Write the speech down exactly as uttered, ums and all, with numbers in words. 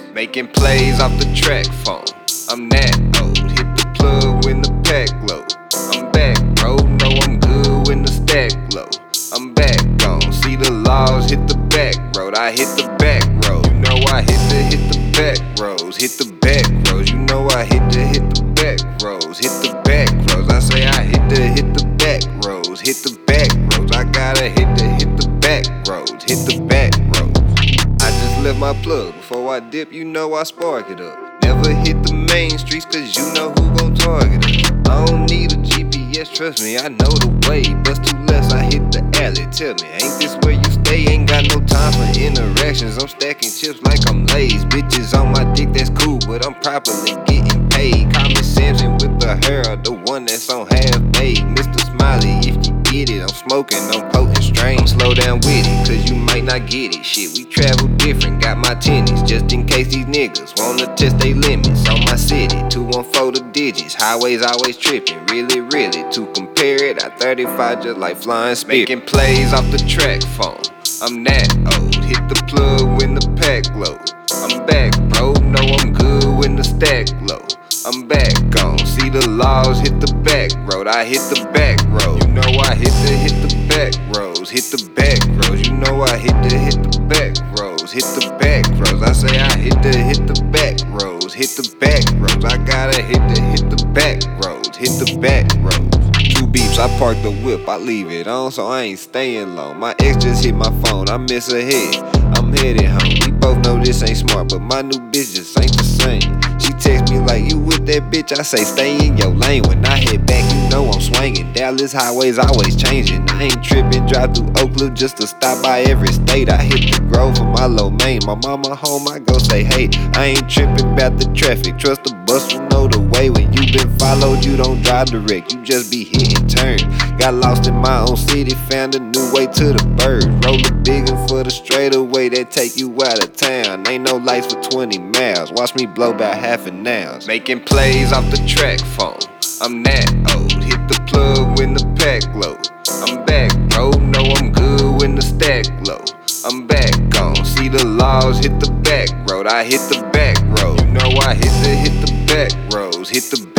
Making plays off the track phone. I'm that old. Hit the plug when the pack low. I'm back, bro. Know I'm good when the stack low. I'm back on. See the laws, hit the back road. I hit the back road. You know I hit the hit the back roads. Hit the back roads. You know I hit the hit the back roads. Hit the back roads. I say I hit the hit the back roads. Hit the back roads. I gotta hit the hit the back roads. Hit the back roads. I just left my plug. Before I dip, you know I spark it up. Never hit the main streets, cause you know who gon' target us. I don't need a G P S, trust me, I know the way. Bust two lefts, I hit the alley. Tell me, ain't this where you stay? Ain't got no time for interactions. I'm stacking chips like I'm Lay's. Bitches on my dick, that's cool, but I'm properly getting paid. Call me Samson with the hair, the one that's on half baked. Mister Smiley, if you get it, I'm smoking, I'm potent strain. Slow down with it, cause you might not get it. Shit, we travel different, got my tennis, just in case these niggas wanna test they limits. On my city, two one four the digits. Highways always tripping, really, really. To compare it, I thirty-five just like flying spirit. Making plays off the track phone. I'm that old. Hit the plug when the pack low. I'm back, bro. Know I'm good when the stack low. I'm back on. See the laws, hit the back road. I hit the back road. You know I hit the hit the back roads. Hit the back roads. You know I hit the hit the back roads. Hit the back roads. I say I hit the hit the back roads. Hit the back roads. I gotta hit the hit the back roads. Hit the back roads. Two beeps, I park the whip, I leave it on, so I ain't staying long. My ex just hit my phone, I miss her head. I'm headed home. We both know this ain't smart, but my new bitch just ain't the same. She text me like, you with that bitch? I say, stay in your lane. When I head back, you know I'm swinging. Dallas highways always changing. I ain't tripping, drive through Oak Cliff just to stop by every state. I hit the Grove for my low main. My mama home, I go say, hey, I ain't tripping about the traffic. Trust the bus will know the way. When you been followed, you don't drive direct. You just be hitting turns. Got lost in my own city, found a new way to the birds. Roll the big one for the straightaway that take you out of town. Ain't no lights for twenty miles. Watch me blow about half an ounce. Making plays off the track phone. I'm that old. Hit the plug when the pack low. I'm back, bro. Know I'm good when the stack low. I'm back on. See the laws, hit the back road. I hit the back road. You know I hit the hit the back roads. Hit the